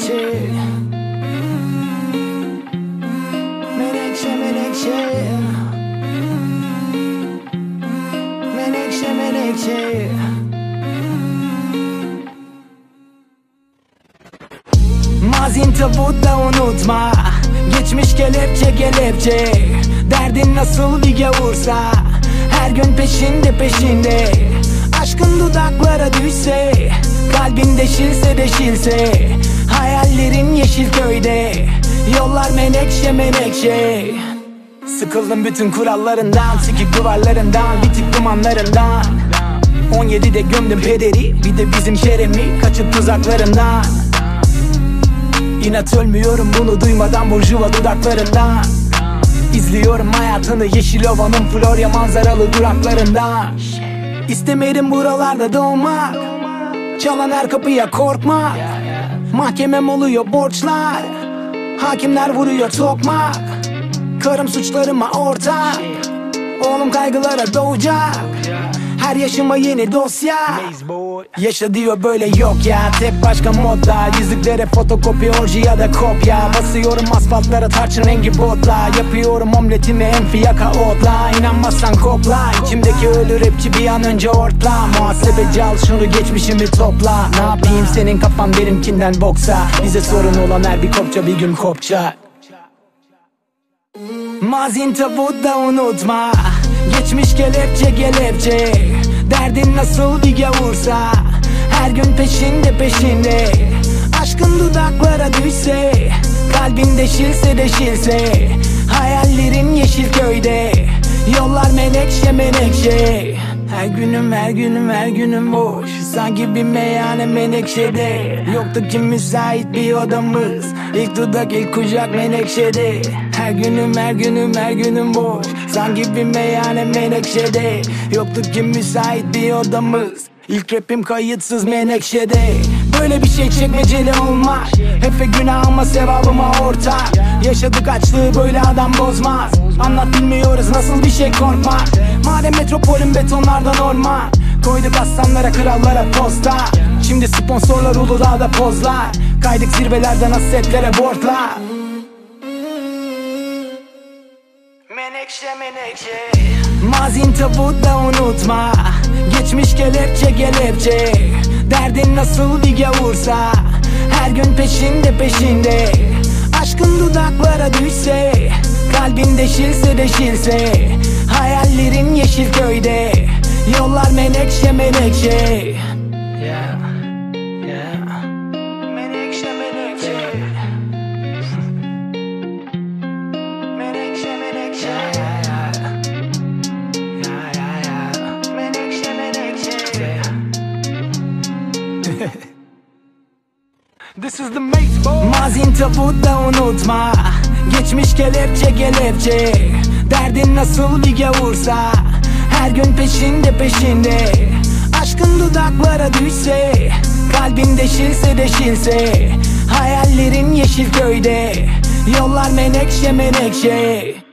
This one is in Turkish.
menekşe. Menekşe, menekşe. Menekşe, menekşe. Mazin tabutta unutma, geçmiş kelepçe kelepçe. Derdin nasıl bir gavursa, her gün peşinde peşinde. Aşkın dudaklara düşse, kalbin deşilse deşilse. Hayallerin Yeşilköy'de, yollar menekşe menekşe. Sıkıldım bütün kurallarından, sikik duvarlarından, bitik dumanlarından. 17'de gömdüm pederi, bir de bizim Kerem'i, kaçıp tuzaklarından. İnat ölmüyorum bunu duymadan burjuva dudaklarından. İzliyorum hayatını Yeşilova'nın Florya manzaralı duraklarından. İstemedim buralarda doğmak, çalan her kapıya korkmak. Mahkemem oluyor borçlar, hakimler vuruyor tokmak. Karım suçlarıma ortak, oğlum kaygılara doğacak. Her yaşıma yeni dosya, yaşa diyor böyle yok ya. Tek başka modda, yüzüklere fotokopi orji ya da kopya. Basıyorum asfaltlara tarçın rengi botla, yapıyorum omletimi en fiyaka otla. İnanmazsan kokla, içimdeki ölü rapçi bir an önce ortla. Muhasebeci al şunu geçmişimi topla. Ne yapayım senin kafan benimkinden boksa. Bize sorun olan her bir kopça bir gün kopça. Mazin tabutta unutma, geçmiş kelepçe kelepçe. Derdin nasıl bir gavursa, her gün peşinde peşinde. Aşkın dudaklara düşse, kalbin deşilse deşilse. Hayallerin Yeşilköy'de, yollar menekşe menekşe. Her günüm her günüm her günüm boş, sanki bir meyhane menekşede. Yoktu ki müsait bir odamız, ilk dudak ilk kucak menekşede. Her günüm her günüm her günüm boş, sanki bir meyhane menekşede. Yoktu ki müsait bir odamız, ilk rapim kayıtsız menekşede. Böyle bir şey çekmeceli olmaz, hep günah ama sevabıma ortak. Yaşadık açlığı böyle adam bozmaz. Anlat bilmiyoruz nasıl bir şey korkmak. Madem metropolün betonlardan orman, koyduk aslanlara krallara posta. Şimdi sponsorlar Uludağ'da pozlar, kaydık zirvelerden hassetlere bortlar. Menekşe menekşe. Mazin tabutta unutma, geçmiş kelepçe kelepçe. Derdin nasıl bir gavursa, her gün peşinde peşinde. Aşkın dudaklara düşse, kalbin deşilse deşilse. Hayallerin Yeşilköy'de, yollar menekşe menekşe. Menekşe menekşe. Menekşe menekşe. Menekşe menekşe. This is the mix, boy. Mazin tabutta unutma, geçmiş kelepçe kelepçe. Derdin nasıl bir gavursa, her gün peşinde peşinde. Aşkın dudaklara düşse, kalbin deşilse deşilse. Hayallerin Yeşilköy'de, yollar menekşe menekşe.